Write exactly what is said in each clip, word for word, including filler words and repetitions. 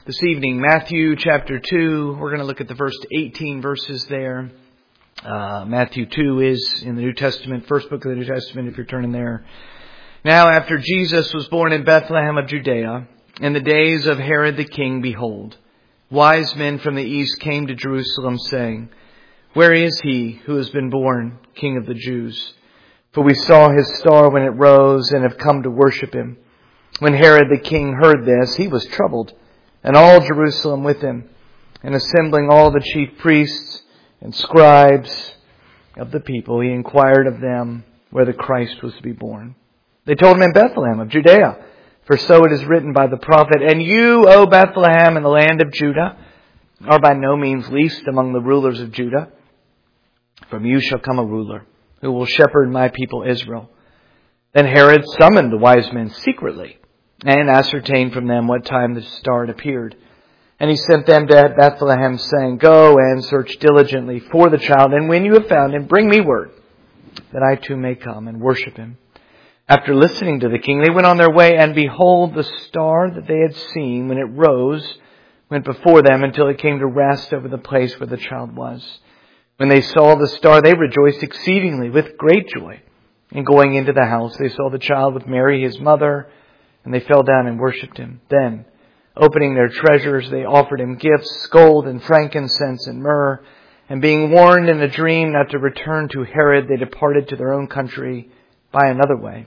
this evening. Matthew chapter two. We're going to look at the first eighteen verses there. Uh, Matthew two is in the New Testament, first book of the New Testament, if you're turning there. Now, after Jesus was born in Bethlehem of Judea, in the days of Herod the king, behold, wise men from the east came to Jerusalem, saying, Where is he who has been born King of the Jews? For we saw his star when it rose and have come to worship him. When Herod the king heard this, he was troubled, and all Jerusalem with him. And assembling all the chief priests and scribes of the people, he inquired of them where the Christ was to be born. They told him, in Bethlehem of Judea, for so it is written by the prophet, And you, O Bethlehem, in the land of Judah, are by no means least among the rulers of Judah. From you shall come a ruler who will shepherd my people Israel. Then Herod summoned the wise men secretly and ascertained from them what time the star had appeared. And he sent them to Bethlehem, saying, Go and search diligently for the child, and when you have found him, bring me word, that I too may come and worship him. After listening to the king, they went on their way, and behold, the star that they had seen when it rose went before them until it came to rest over the place where the child was. When they saw the star, they rejoiced exceedingly with great joy. And going into the house, they saw the child with Mary, his mother, and they fell down and worshipped him. Then, opening their treasures, they offered him gifts, gold and frankincense and myrrh. And being warned in a dream not to return to Herod, they departed to their own country by another way.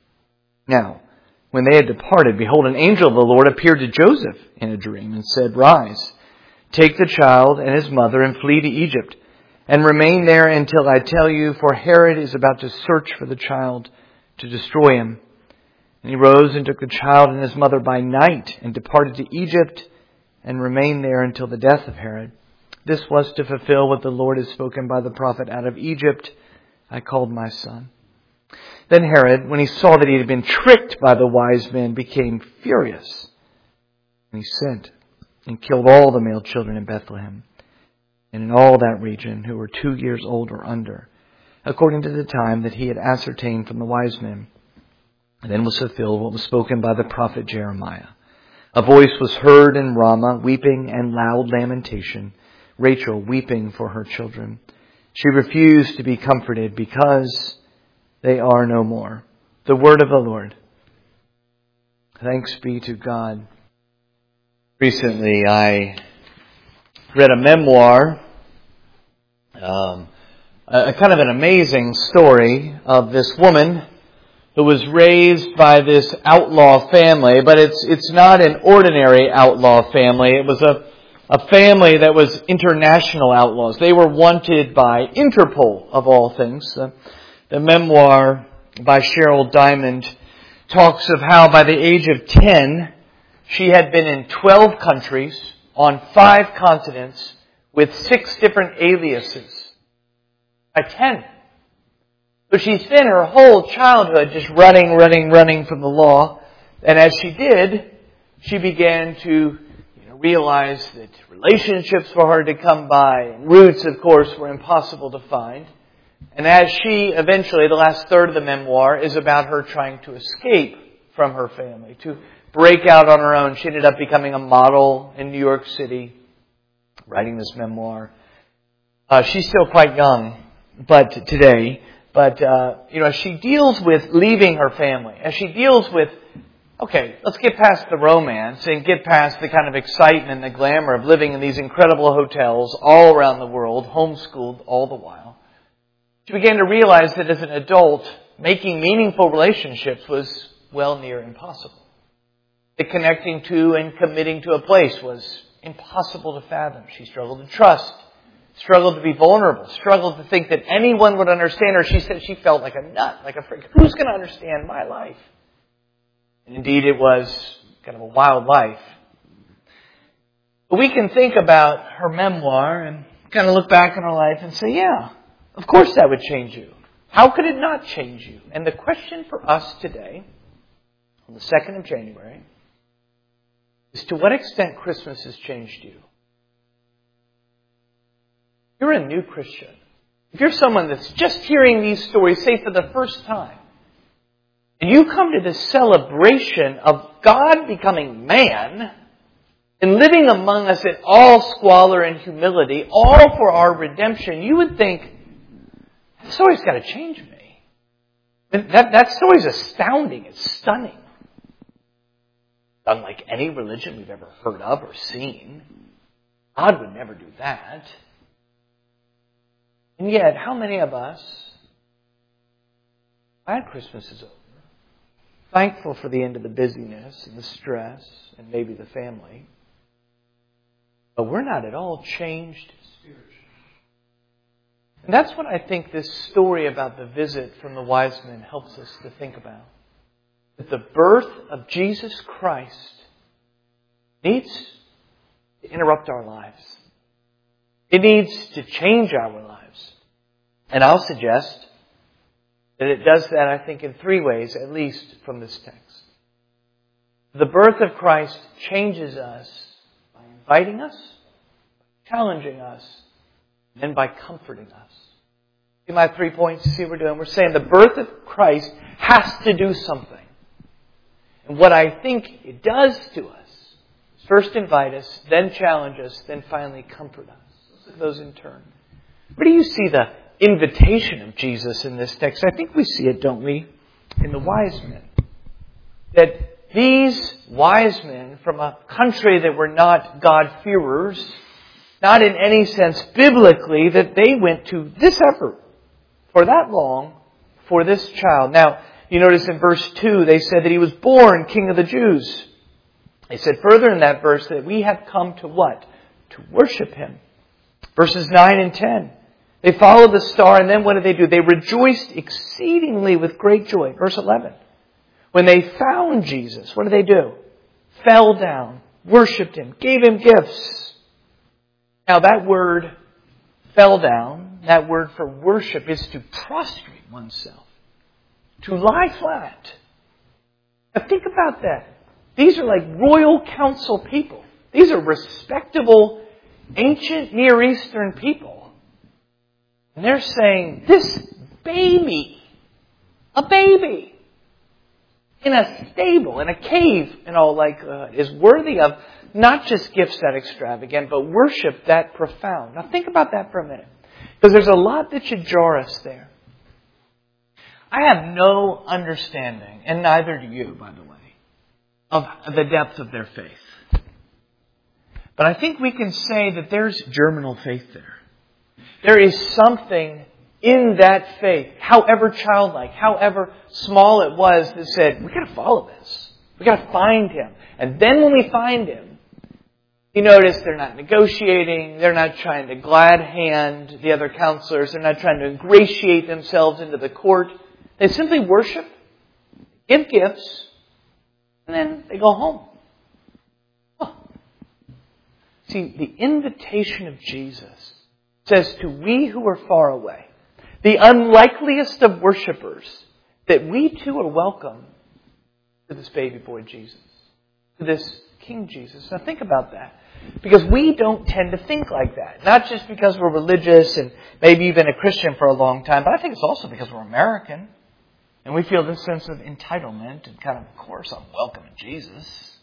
Now, when they had departed, behold, an angel of the Lord appeared to Joseph in a dream and said, Rise, take the child and his mother and flee to Egypt, and remain there until I tell you, for Herod is about to search for the child to destroy him. And he rose and took the child and his mother by night and departed to Egypt and remained there until the death of Herod. This was to fulfill what the Lord had spoken by the prophet, Out of Egypt I called my son. Then Herod, when he saw that he had been tricked by the wise men, became furious. And he sent and killed all the male children in Bethlehem and in all that region who were two years old or under, according to the time that he had ascertained from the wise men. And then was fulfilled what was spoken by the prophet Jeremiah. A voice was heard in Ramah, weeping and loud lamentation, Rachel weeping for her children. She refused to be comforted because they are no more. The word of the Lord. Thanks be to God. Recently I read a memoir, um, a, a kind of an amazing story of this woman who was raised by this outlaw family, but it's it's not an ordinary outlaw family. It was a, a family that was international outlaws. They were wanted by Interpol, of all things. The, the memoir by Cheryl Diamond talks of how by the age of ten, she had been in twelve countries, on five continents, with six different aliases. By ten. So she spent her whole childhood just running, running, running from the law. And as she did, she began to you know, realize that relationships were hard to come by. And roots, of course, were impossible to find. And as she eventually, the last third of the memoir is about her trying to escape from her family, to break out on her own. She ended up becoming a model in New York City, writing this memoir. Uh, she's still quite young, but today... But, uh, you know, as she deals with leaving her family, as she deals with, okay, let's get past the romance and get past the kind of excitement and the glamour of living in these incredible hotels all around the world, homeschooled all the while. She began to realize that as an adult, making meaningful relationships was well near impossible. That connecting to and committing to a place was impossible to fathom. She struggled to trust. Struggled to be vulnerable. Struggled to think that anyone would understand her. She said she felt like a nut, like a freak. Who's going to understand my life? And indeed, it was kind of a wild life. But we can think about her memoir and kind of look back on her life and say, yeah, of course that would change you. How could it not change you? And the question for us today, on the second of January, is to what extent Christmas has changed you? You're a new Christian. If you're someone that's just hearing these stories, say for the first time, and you come to this celebration of God becoming man, and living among us in all squalor and humility, all for our redemption, you would think, that story's got to change me. That, that story's astounding. It's stunning. Unlike any religion we've ever heard of or seen. God would never do that. And yet, how many of us, glad Christmas is over, thankful for the end of the busyness and the stress and maybe the family, but we're not at all changed spiritually. And that's what I think this story about the visit from the wise men helps us to think about. That the birth of Jesus Christ needs to interrupt our lives. It needs to change our lives. And I'll suggest that it does that, I think, in three ways, at least from this text. The birth of Christ changes us by inviting us, challenging us, and by comforting us. See my three points? See what we're doing? We're saying the birth of Christ has to do something. And what I think it does to us is first invite us, then challenge us, then finally comfort us. Let's look at those in turn. Where do you see the invitation of Jesus in this text? I think we see it, don't we, in the wise men. That these wise men from a country that were not God-fearers, not in any sense biblically, that they went to this effort for that long for this child. Now, you notice in verse two, they said that he was born King of the Jews. They said further in that verse that we have come to what? To worship Him. Verses nine and ten. They followed the star, and then what did they do? They rejoiced exceedingly with great joy. Verse eleven. When they found Jesus, what did they do? Fell down, worshipped Him, gave Him gifts. Now that word, fell down, that word for worship is to prostrate oneself. To lie flat. Now think about that. These are like royal council people. These are respectable, ancient Near Eastern people. And they're saying, this baby, a baby, in a stable, in a cave, in all likelihood, is worthy of not just gifts that extravagant, but worship that profound. Now think about that for a minute. Because there's a lot that should jar us there. I have no understanding, and neither do you, by the way, of the depth of their faith. But I think we can say that there's germinal faith there. There is something in that faith, however childlike, however small it was, that said, we've got to follow this. We've got to find Him. And then when we find Him, you notice they're not negotiating. They're not trying to glad hand the other counselors. They're not trying to ingratiate themselves into the court. They simply worship, give gifts, and then they go home. Oh. See, the invitation of Jesus says to we who are far away, the unlikeliest of worshipers, that we too are welcome to this baby boy Jesus, to this King Jesus. Now think about that. Because we don't tend to think like that. Not just because we're religious and maybe even a Christian for a long time, but I think it's also because we're American. And we feel this sense of entitlement and kind of, of course, I'm welcome in Jesus.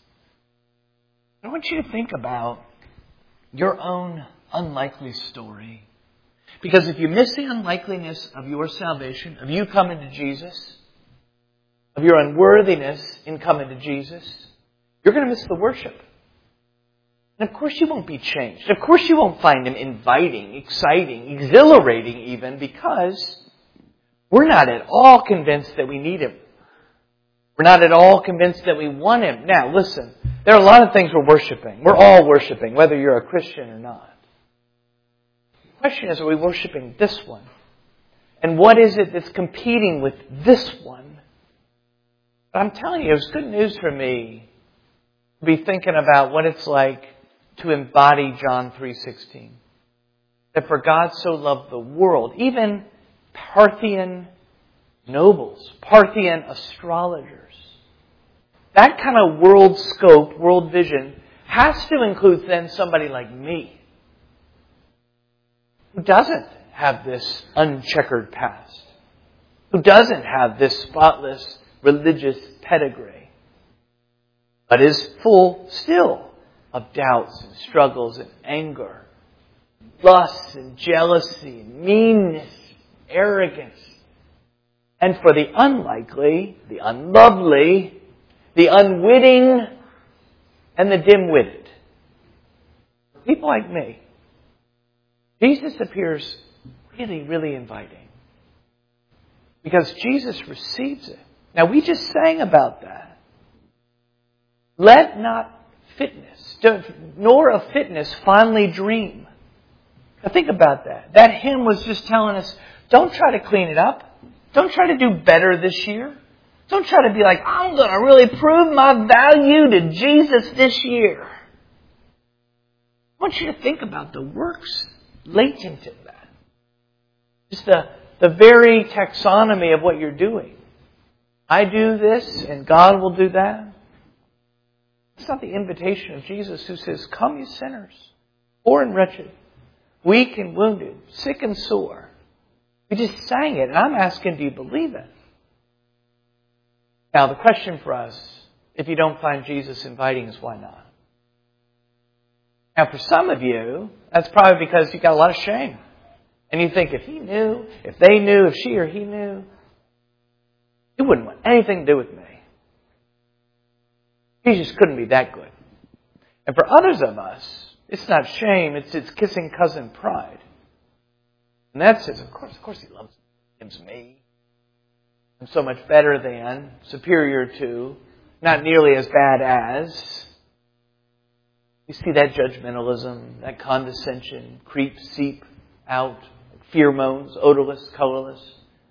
I want you to think about your own unlikely story. Because if you miss the unlikeliness of your salvation, of you coming to Jesus, of your unworthiness in coming to Jesus, you're going to miss the worship. And of course you won't be changed. Of course you won't find Him inviting, exciting, exhilarating even, because we're not at all convinced that we need Him. We're not at all convinced that we want Him. Now, listen, there are a lot of things we're worshiping. We're all worshiping, whether you're a Christian or not. The question is, are we worshiping this one? And what is it that's competing with this one? But I'm telling you, it's good news for me to be thinking about what it's like to embody John three sixteen. That for God so loved the world, even Parthian nobles, Parthian astrologers. That kind of world scope, world vision, has to include then somebody like me, who doesn't have this uncheckered past, who doesn't have this spotless religious pedigree, but is full still of doubts and struggles and anger, lust and jealousy and meanness, arrogance. And for the unlikely, the unlovely, the unwitting, and the dim-witted. People like me, Jesus appears really, really inviting. Because Jesus receives it. Now, we just sang about that. Let not fitness, nor of fitness, fondly dream. Now, think about that. That hymn was just telling us, don't try to clean it up. Don't try to do better this year. Don't try to be like, I'm going to really prove my value to Jesus this year. I want you to think about the works latent in that. Just the, the very taxonomy of what you're doing. I do this and God will do that. It's not the invitation of Jesus who says, come you sinners, poor and wretched, weak and wounded, sick and sore. We just sang it, and I'm asking, do you believe it? Now, the question for us, if you don't find Jesus inviting, is why not? Now, for some of you, that's probably because you've got a lot of shame. And you think, if he knew, if they knew, if she or he knew, he wouldn't want anything to do with me. He just couldn't be that good. And for others of us, it's not shame, it's, it's kissing cousin pride. And that says, of course, of course he loves him's me. I'm so much better than, superior to, not nearly as bad as. You see that judgmentalism, that condescension creep, seep out, fear moans, odorless, colorless.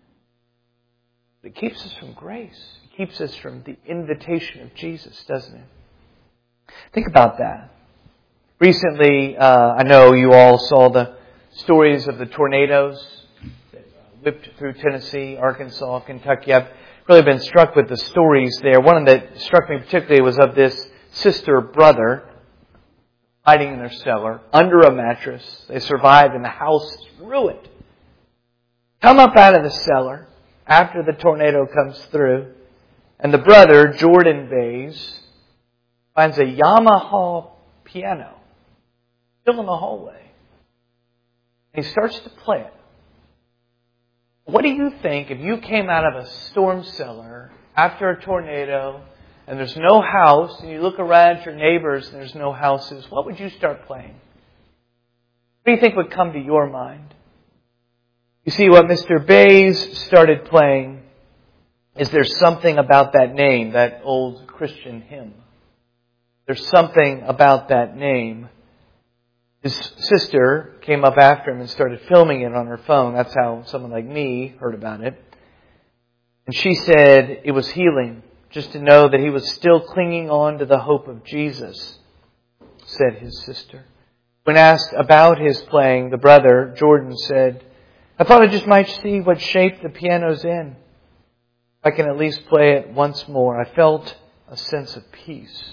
It keeps us from grace. It keeps us from the invitation of Jesus, doesn't it? Think about that. Recently, uh, I know you all saw the stories of the tornadoes that whipped through Tennessee, Arkansas, Kentucky. I've really been struck with the stories there. One that struck me particularly was of this sister-brother hiding in their cellar under a mattress. They survived and the house is ruined. Come up out of the cellar after the tornado comes through, and the brother, Jordan Bays, finds a Yamaha piano still in the hallway. He starts to play it. What do you think if you came out of a storm cellar after a tornado and there's no house and you look around at your neighbors and there's no houses? What would you start playing? What do you think would come to your mind? You see, what Mister Bays started playing is there's something about that name, that old Christian hymn. There's something about that name. His sister came up after him and started filming it on her phone. That's how someone like me heard about it. And she said it was healing just to know that he was still clinging on to the hope of Jesus, said his sister. When asked about his playing, the brother, Jordan, said, I thought I just might see what shape the piano's in. If I can at least play it once more. I felt a sense of peace.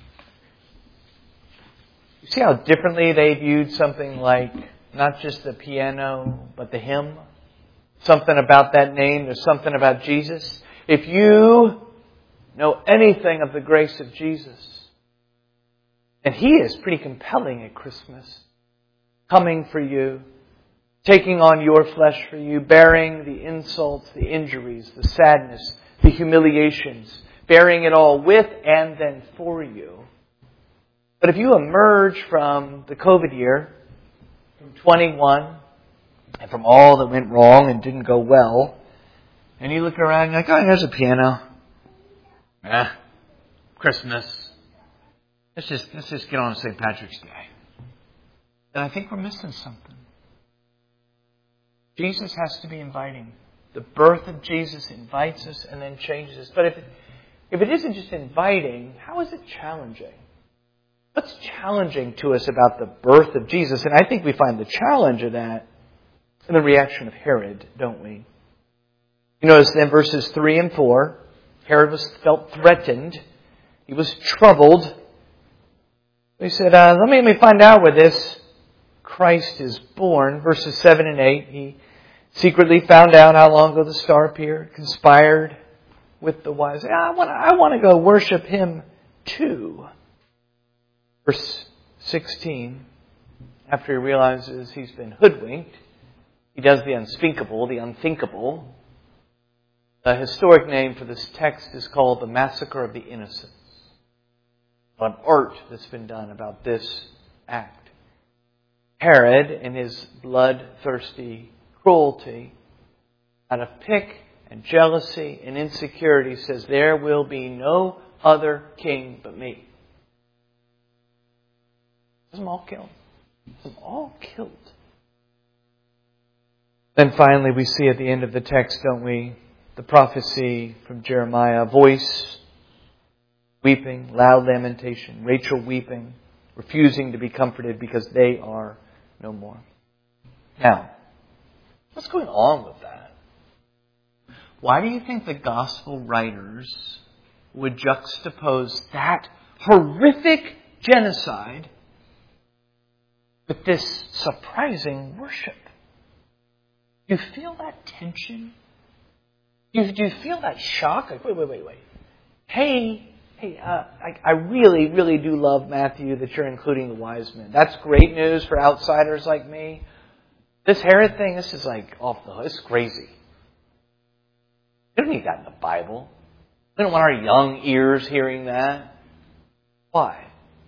You see how differently they viewed something like not just the piano, but the hymn? Something about that name. There's something about Jesus. If you know anything of the grace of Jesus, and He is pretty compelling at Christmas. Coming for you, taking on your flesh for you, bearing the insults, the injuries, the sadness, the humiliations, bearing it all with and then for you. But if you emerge from the COVID year, from twenty-one, and from all that went wrong and didn't go well, and you look around and you're like, oh, here's a piano. Eh, Christmas. Let's just, let's just get on to Saint Patrick's Day. And I think we're missing something. Jesus has to be inviting. The birth of Jesus invites us and then changes us. But if it, if it isn't just inviting, how is it challenging? What's challenging to us about the birth of Jesus? And I think we find the challenge of that in the reaction of Herod, don't we? You notice in verses three and four, Herod was felt threatened. He was troubled. He said, uh, let me, let me find out where this Christ is born. Verses seven and eight, he secretly found out how long ago the star appeared, conspired with the wise. I want, I want to go worship him too. Verse sixteen, after he realizes he's been hoodwinked, he does the unspeakable, the unthinkable. The historic name for this text is called the Massacre of the Innocents. An art that's been done about this act. Herod, in his bloodthirsty cruelty, out of pique and jealousy and insecurity, says, there will be no other king but me. Has them all killed. Has them all killed. Then finally we see at the end of the text, don't we, the prophecy from Jeremiah, voice, weeping, loud lamentation, Rachel weeping, refusing to be comforted because they are no more. Now, what's going on with that? Why do you think the gospel writers would juxtapose that horrific genocide with this surprising worship? Do you feel that tension? Do you, do you feel that shock? Like, wait, wait, wait, wait. Hey, hey, uh, I, I really, really do love, Matthew, that you're including the wise men. That's great news for outsiders like me. This Herod thing, this is like off the hook. It's crazy. We don't need that in the Bible. We don't want our young ears hearing that. Why?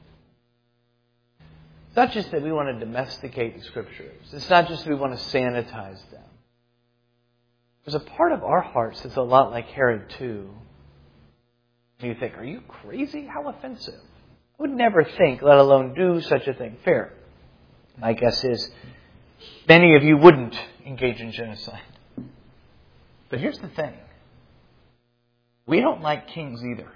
It's not just that we want to domesticate the Scriptures. It's not just that we want to sanitize them. There's a part of our hearts that's a lot like Herod too. And you think, are you crazy? How offensive. I would never think, let alone do such a thing. Fair. My guess is many of you wouldn't engage in genocide. But here's the thing. We don't like kings either.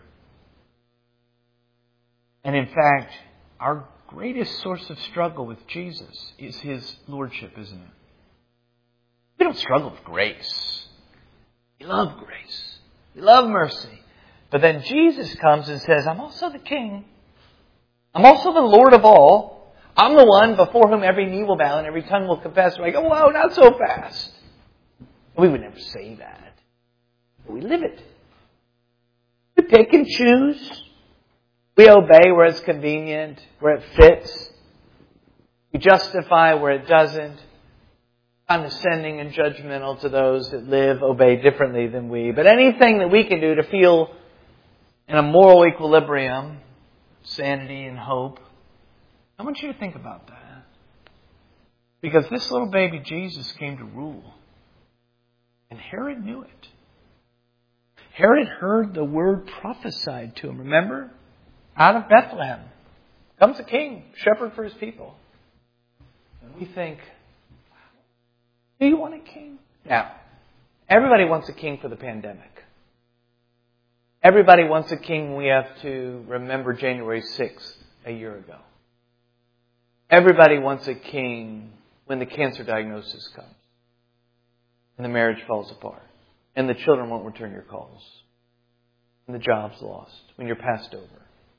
And in fact, our greatest source of struggle with Jesus is His lordship, isn't it? We don't struggle with grace. We love grace. We love mercy. But then Jesus comes and says, I'm also the king. I'm also the Lord of all. I'm the one before whom every knee will bow and every tongue will confess. And we go, whoa, not so fast. We would never say that. But we live it. We pick and choose. We obey where it's convenient, where it fits. We justify where it doesn't. Condescending and judgmental to those that live, obey differently than we. But anything that we can do to feel in a moral equilibrium, sanity and hope, I want you to think about that. Because this little baby Jesus came to rule. And Herod knew it. Herod heard the word prophesied to him. Remember? Out of Bethlehem comes a king, shepherd for his people. And we think, do you want a king? Now, everybody wants a king for the pandemic. Everybody wants a king. We have to remember January sixth a year ago. Everybody wants a king when the cancer diagnosis comes and the marriage falls apart and the children won't return your calls and the job's lost, when you're passed over.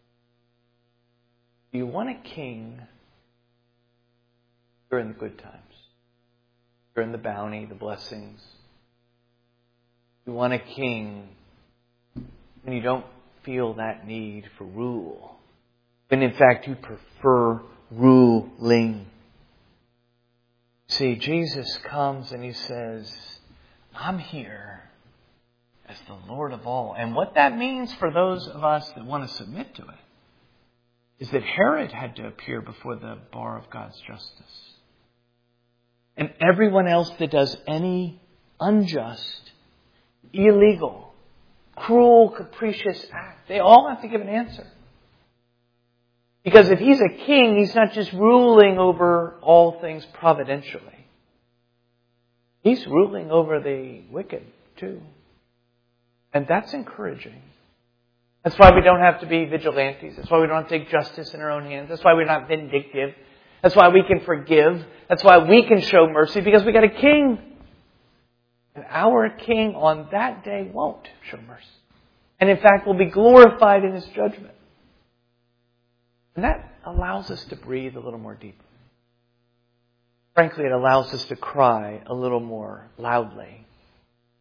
Do you want a king during the good times? During the bounty, the blessings? You want a king when you don't feel that need for rule. When in fact you prefer ruling. See, Jesus comes and He says, I'm here as the Lord of all. And what that means for those of us that want to submit to it is that Herod had to appear before the bar of God's justice. And everyone else that does any unjust, illegal, cruel, capricious act, they all have to give an answer. Because if He's a king, He's not just ruling over all things providentially. He's ruling over the wicked too. And that's encouraging. That's why we don't have to be vigilantes. That's why we don't have to take justice in our own hands. That's why we're not vindictive. That's why we can forgive. That's why we can show mercy, because we got a king. And our king on that day won't show mercy. And in fact will be glorified in His judgment. And that allows us to breathe a little more deeply. Frankly, it allows us to cry a little more loudly.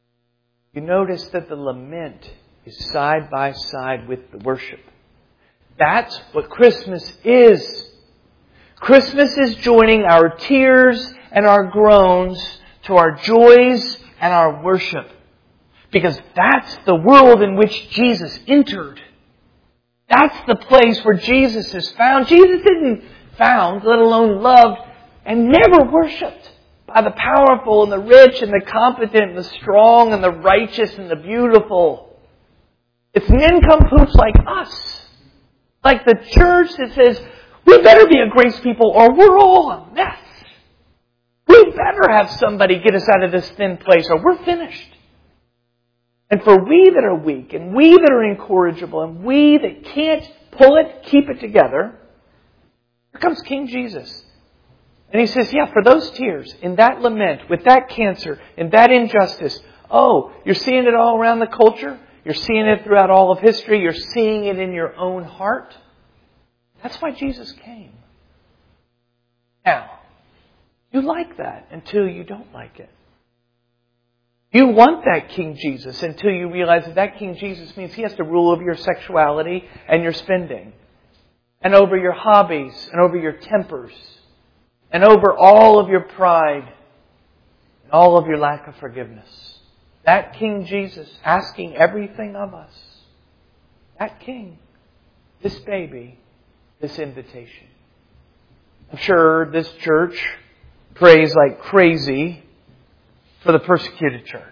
You notice that the lament is side by side with the worship. That's what Christmas is. Christmas is joining our tears and our groans to our joys and our worship. Because that's the world in which Jesus entered. That's the place where Jesus is found. Jesus isn't found, let alone loved, and never worshipped by the powerful and the rich and the competent and the strong and the righteous and the beautiful. It's nincompoops like us. Like the church that says, we better be a grace people or we're all a mess. We better have somebody get us out of this thin place or we're finished. And for we that are weak and we that are incorrigible and we that can't pull it, keep it together, here comes King Jesus. And He says, yeah, for those tears, in that lament, with that cancer, in that injustice, oh, you're seeing it all around the culture? You're seeing it throughout all of history? You're seeing it in your own heart? That's why Jesus came. Now, you like that until you don't like it. You want that King Jesus until you realize that that King Jesus means He has to rule over your sexuality and your spending, and over your hobbies, and over your tempers, and over all of your pride, and all of your lack of forgiveness. That King Jesus asking everything of us. That King, this baby, this invitation. I'm sure this church prays like crazy for the persecuted church.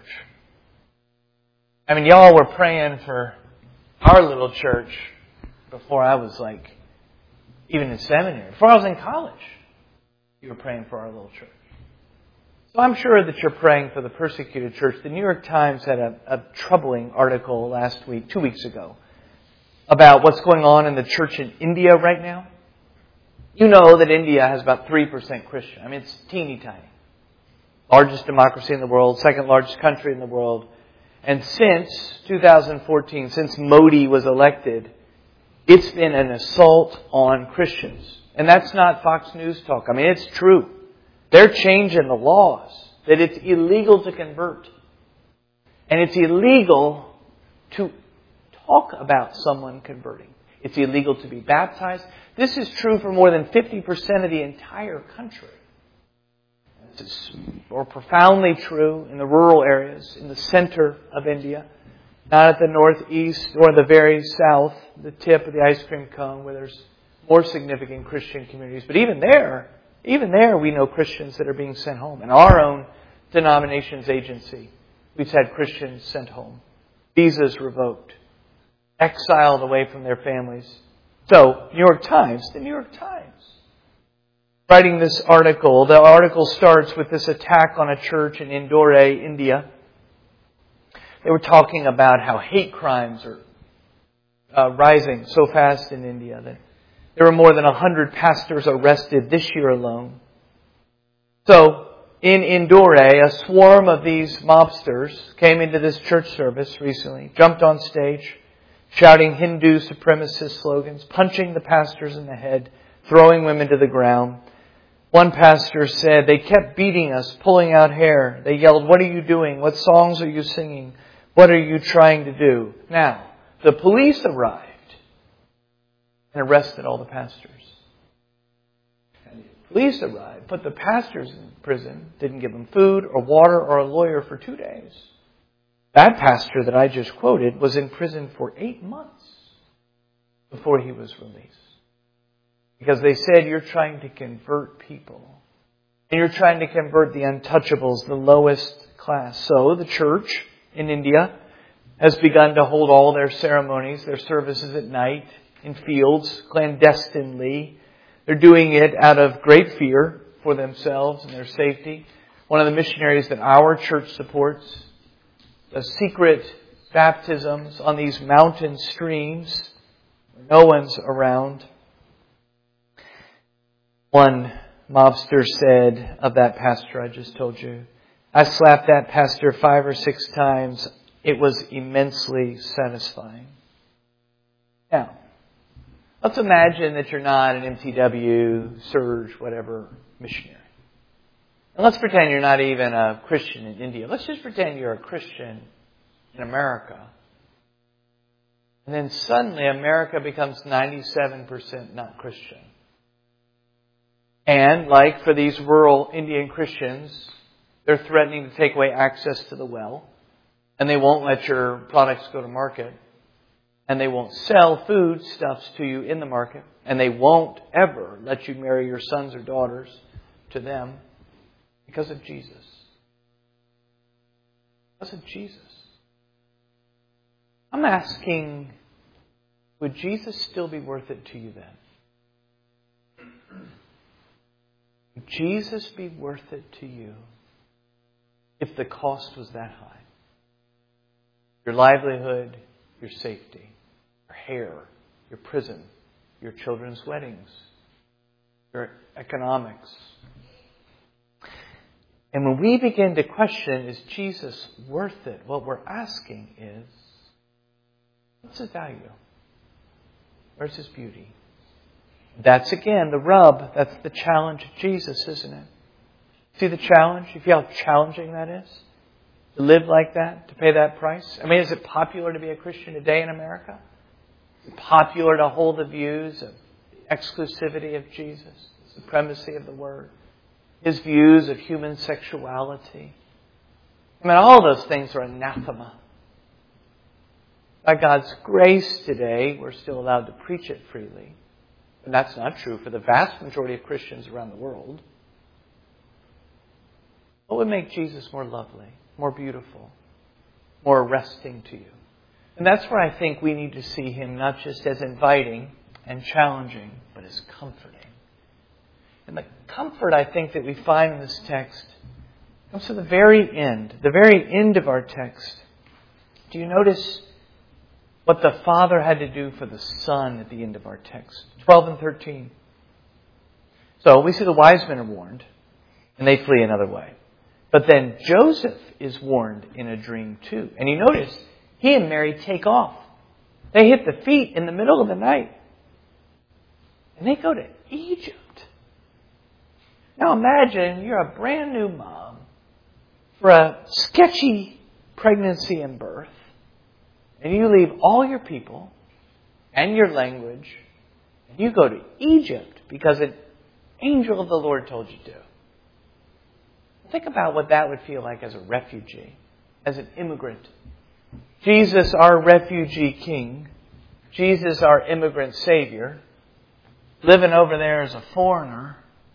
I mean, y'all were praying for our little church before I was like, even in seminary. Before I was in college, you were praying for our little church. So I'm sure that you're praying for the persecuted church. The New York Times had a, a troubling article last week, two weeks ago, about what's going on in the church in India right now. You know that India has about three percent Christian. I mean, it's teeny tiny. Largest democracy in the world, second largest country in the world. And since two thousand fourteen, since Modi was elected, it's been an assault on Christians. And that's not Fox News talk. I mean, it's true. They're changing the laws that it's illegal to convert. And it's illegal to talk about someone converting. It's illegal to be baptized. This is true for more than fifty percent of the entire country. This is more profoundly true in the rural areas, in the center of India, not at the northeast or the very south, the tip of the ice cream cone where there's more significant Christian communities. But even there, even there we know Christians that are being sent home. In our own denomination's agency, we've had Christians sent home, visas revoked, exiled away from their families. So, New York Times, the New York Times, writing this article, the article starts with this attack on a church in Indore, India. They were talking about how hate crimes are uh, rising so fast in India that there were more than one hundred pastors arrested this year alone. So, in Indore, a swarm of these mobsters came into this church service recently, jumped on stage, shouting Hindu supremacist slogans, punching the pastors in the head, throwing women to the ground. One pastor said, they kept beating us, pulling out hair. They yelled, what are you doing? What songs are you singing? What are you trying to do? Now, the police arrived and arrested all the pastors. And the police arrived, put the pastors in prison, didn't give them food or water or a lawyer for two days. That pastor that I just quoted was in prison for eight months before he was released. Because they said, you're trying to convert people. And you're trying to convert the untouchables, the lowest class. So the church in India has begun to hold all their ceremonies, their services at night, in fields, clandestinely. They're doing it out of great fear for themselves and their safety. One of the missionaries that our church supports, the secret baptisms on these mountain streams where no one's around. One mobster said of that pastor I just told you, I slapped that pastor five or six times. It was immensely satisfying. Now, let's imagine that you're not an M T W, Surge, whatever missionary. And let's pretend you're not even a Christian in India. Let's just pretend you're a Christian in America. And then suddenly America becomes ninety-seven percent not Christian. And like for these rural Indian Christians, they're threatening to take away access to the well. And they won't let your products go to market. And they won't sell foodstuffs to you in the market. And they won't ever let you marry your sons or daughters to them because of Jesus. Because of Jesus. I'm asking, would Jesus still be worth it to you then? Would Jesus be worth it to you if the cost was that high? Your livelihood, your safety, your hair, your prison, your children's weddings, your economics. And when we begin to question, is Jesus worth it? What we're asking is, what's his value? Where's his beauty? That's again the rub. That's the challenge of Jesus, isn't it? See the challenge? You feel how challenging that is? To live like that? To pay that price? I mean, is it popular to be a Christian today in America? Is it popular to hold the views of the exclusivity of Jesus, the supremacy of the Word, his views of human sexuality? I mean, all those things are anathema. By God's grace today, we're still allowed to preach it freely. And that's not true for the vast majority of Christians around the world. What would make Jesus more lovely, more beautiful, more arresting to you? And that's where I think we need to see him not just as inviting and challenging, but as comforting. And the comfort, I think, that we find in this text comes to the very end, the very end of our text. Do you notice what the Father had to do for the Son at the end of our text? twelve and thirteen. So we see the wise men are warned, and they flee another way. But then Joseph is warned in a dream too. And you notice, he and Mary take off. They hit the feet in the middle of the night. And they go to Egypt. Now imagine you're a brand new mom for a sketchy pregnancy and birth. And you leave all your people and your language. And you go to Egypt because an angel of the Lord told you to. Think about what that would feel like as a refugee, as an immigrant. Jesus, our refugee king. Jesus, our immigrant savior. Living over there as a foreigner.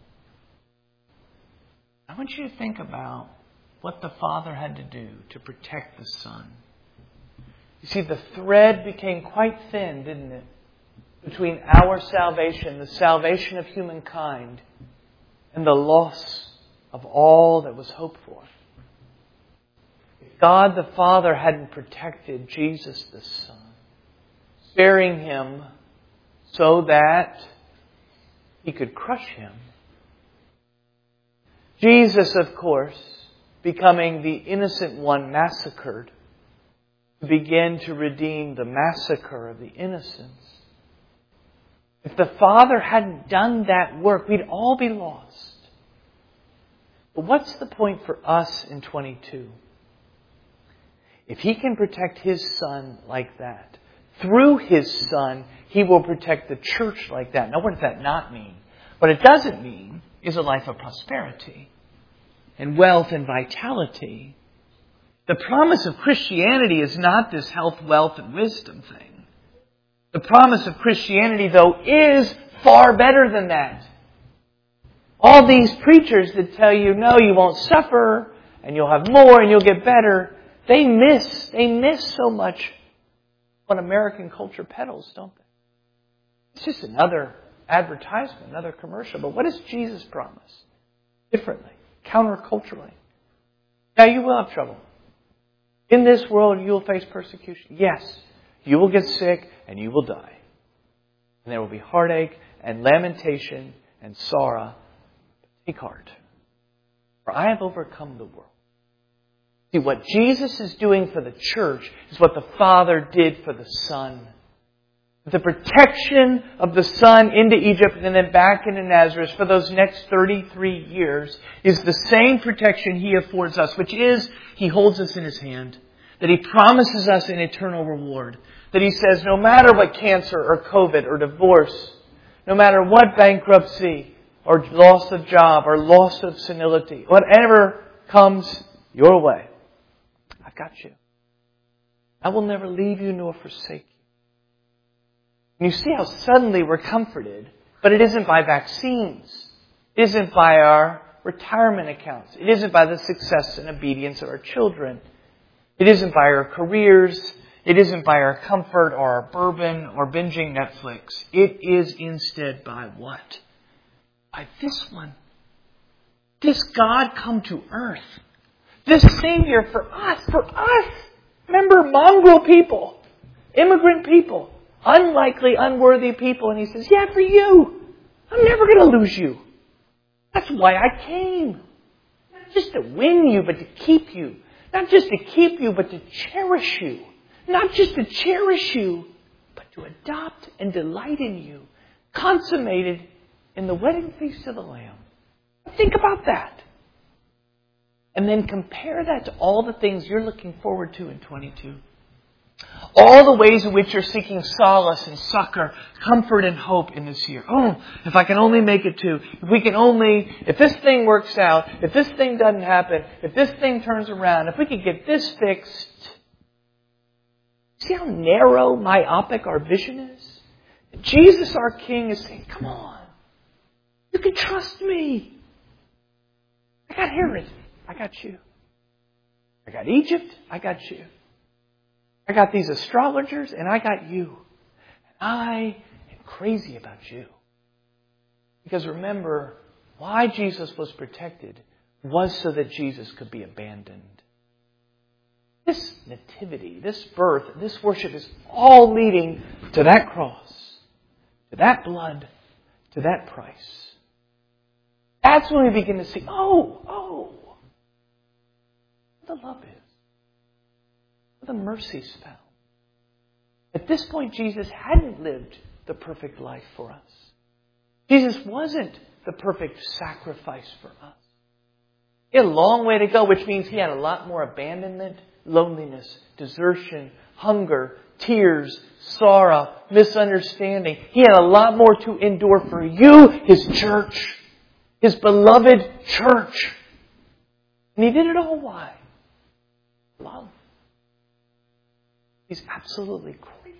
I want you to think about what the Father had to do to protect the Son. You see, the thread became quite thin, didn't it? Between our salvation, the salvation of humankind, and the loss of all that was hoped for. If God the Father hadn't protected Jesus the Son, sparing him so that he could crush him. Jesus, of course, becoming the innocent one massacred, to begin to redeem the massacre of the innocents. If the Father hadn't done that work, we'd all be lost. But what's the point for us in twenty-two? If he can protect his Son like that, through his Son, he will protect the church like that. Now, what does that not mean? What it doesn't mean is a life of prosperity and wealth and vitality. The promise of Christianity is not this health, wealth, and wisdom thing. The promise of Christianity, though, is far better than that. All these preachers that tell you, no, you won't suffer, and you'll have more, and you'll get better, they miss, they miss so much what American culture peddles, don't they? It's just another advertisement, another commercial. But what does Jesus promise? Differently, counterculturally. Now, you will have trouble. In this world, you will face persecution. Yes, you will get sick, and you will die. And there will be heartache, and lamentation, and sorrow. Take heart, for I have overcome the world. See, what Jesus is doing for the church is what the Father did for the Son. The protection of the Son into Egypt and then back into Nazareth for those next thirty-three years is the same protection He affords us, which is He holds us in His hand, that He promises us an eternal reward, that He says no matter what cancer or COVID or divorce, no matter what bankruptcy or loss of job or loss of senility, whatever comes your way, I've got you. I will never leave you nor forsake you. And you see how suddenly we're comforted, but it isn't by vaccines. It isn't by our retirement accounts. It isn't by the success and obedience of our children. It isn't by our careers. It isn't by our comfort or our bourbon or binging Netflix. It is instead by what? By this one. This God come to earth. This Savior for us, for us. Remember, mongrel people, immigrant people, unlikely, unworthy people. And He says, yeah, for you. I'm never going to lose you. That's why I came. Not just to win you, but to keep you. Not just to keep you, but to cherish you. Not just to cherish you, but to adopt and delight in you. Consummated in the wedding feast of the Lamb. Think about that. And then compare that to all the things you're looking forward to in twenty-two. All the ways in which you're seeking solace and succor, comfort and hope in this year. Oh, if I can only make it to, if we can only, if this thing works out, if this thing doesn't happen, if this thing turns around, if we could get this fixed. See how narrow, myopic our vision is? Jesus, our King, is saying, come on. You can trust me. I got Herod. I got you. I got Egypt. I got you. I got these astrologers, and I got you. And I am crazy about you. Because remember, why Jesus was protected was so that Jesus could be abandoned. This nativity, this birth, this worship is all leading to that cross, to that blood, to that price. That's when we begin to see, oh, oh, what the love is. The mercy's found. At this point, Jesus hadn't lived the perfect life for us. Jesus wasn't the perfect sacrifice for us. He had a long way to go, which means He had a lot more abandonment, loneliness, desertion, hunger, tears, sorrow, misunderstanding. He had a lot more to endure for you, His church, His beloved church. And He did it all why? Love. He's absolutely crazy.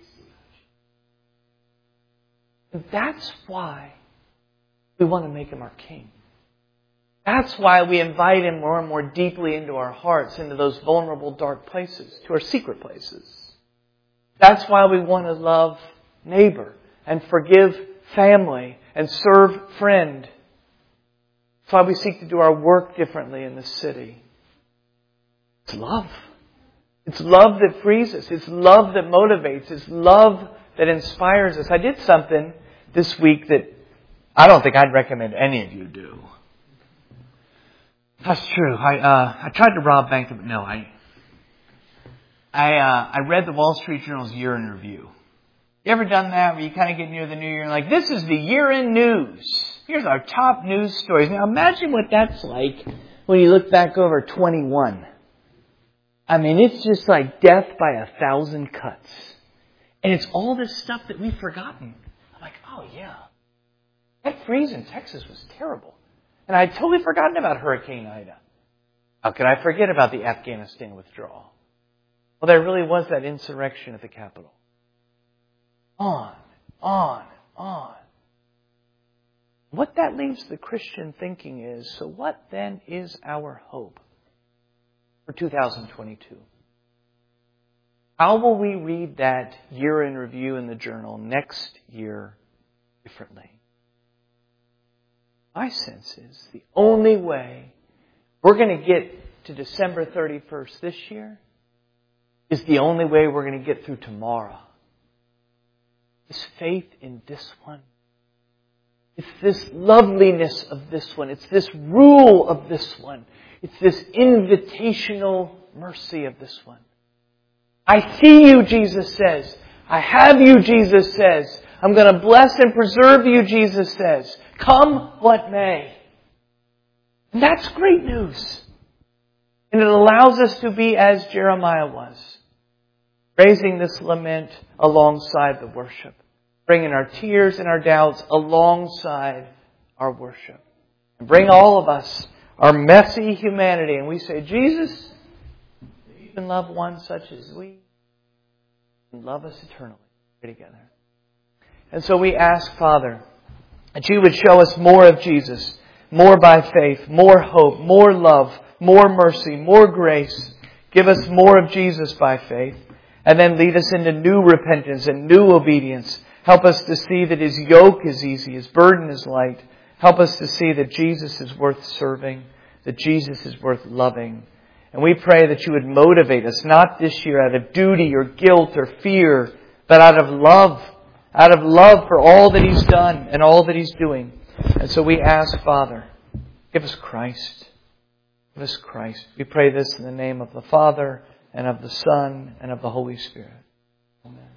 And that's why we want to make Him our King. That's why we invite Him more and more deeply into our hearts, into those vulnerable, dark places, to our secret places. That's why we want to love neighbor and forgive family and serve friend. That's why we seek to do our work differently in the city. It's love. It's love that frees us. It's love that motivates. It's love that inspires us. I did something this week that I don't think I'd recommend any of you do. That's true. I uh, I tried to rob bank, but no, I I uh, I read the Wall Street Journal's year in review. You ever done that where you kind of get near the new year and like, this is the year in news. Here's our top news stories. Now imagine what that's like when you look back over twenty-one. I mean, it's just like death by a thousand cuts. And it's all this stuff that we've forgotten. I'm like, oh yeah. That freeze in Texas was terrible. And I'd totally forgotten about Hurricane Ida. How could I forget about the Afghanistan withdrawal? Well, there really was that insurrection at the Capitol. On, on, on. What that leaves the Christian thinking is, so what then is our hope for two thousand twenty-two? How will we read that year in review in the journal next year differently? My sense is the only way we're going to get to December thirty-first this year is the only way we're going to get through tomorrow. It's faith in this one. It's this loveliness of this one. It's this rule of this one. It's this invitational mercy of this one. I see you, Jesus says. I have you, Jesus says. I'm going to bless and preserve you, Jesus says. Come what may. And that's great news. And it allows us to be as Jeremiah was. raising this lament alongside the worship, bringing our tears and our doubts alongside our worship. And bring all of us, our messy humanity, and we say, Jesus, you can love one such as we, and love us eternally together. And so we ask, Father, that you would show us more of Jesus, more by faith, more hope, more love, more mercy, more grace. Give us more of Jesus by faith. And then lead us into new repentance and new obedience. Help us to see that His yoke is easy, His burden is light. Help us to see that Jesus is worth serving, that Jesus is worth loving. And we pray that you would motivate us, not this year out of duty or guilt or fear, but out of love, out of love for all that He's done and all that He's doing. And so we ask, Father, give us Christ. Give us Christ. We pray this in the name of the Father, and of the Son, and of the Holy Spirit. Amen.